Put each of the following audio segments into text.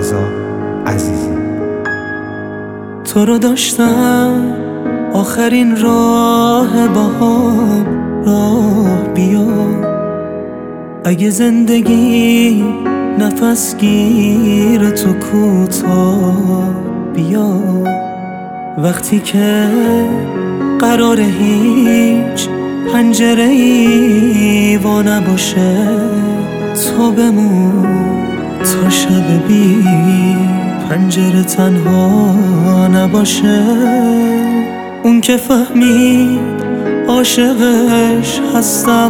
رضا عزیزی. تو رو داشتم آخرین راه باهام، راه بیا اگه زندگی نفس گیر تو کوتاه بیا. وقتی که قرار هیچ پنجره‌ای وا نباشه، تو بمون تا شب بی پنجره تنها نباشه. اون که فهمید عاشقش هستم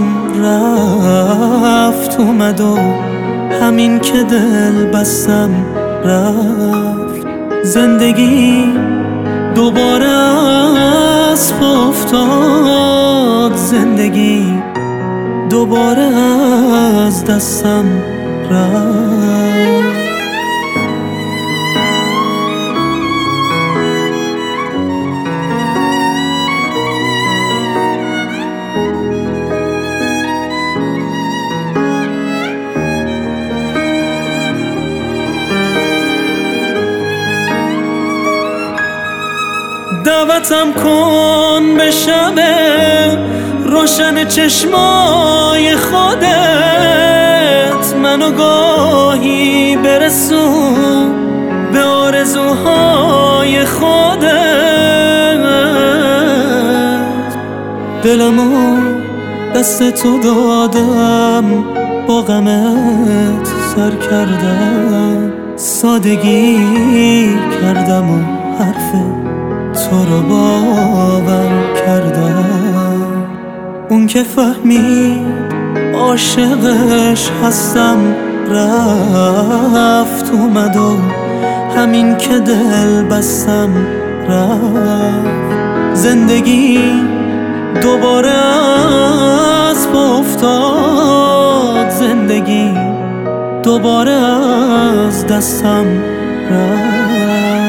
رفت اومد و همین که دل بستم رفت. زندگی دوباره از پا افتاد، زندگی دوباره از دستم رفت. دعوتم کن به شب روشن چشمای خودت، منو گاهی برسون به آرزوهای خودت. دلمو دست تو دادم، با غمت سر کردم، سادگی کردم و حرف تو رو باور کردم. اون که فهمید عاشقش هستم رفت اومد و همین که دل بستم رفت. زندگی دوباره از پا افتاد، زندگی دوباره از دستم رفت.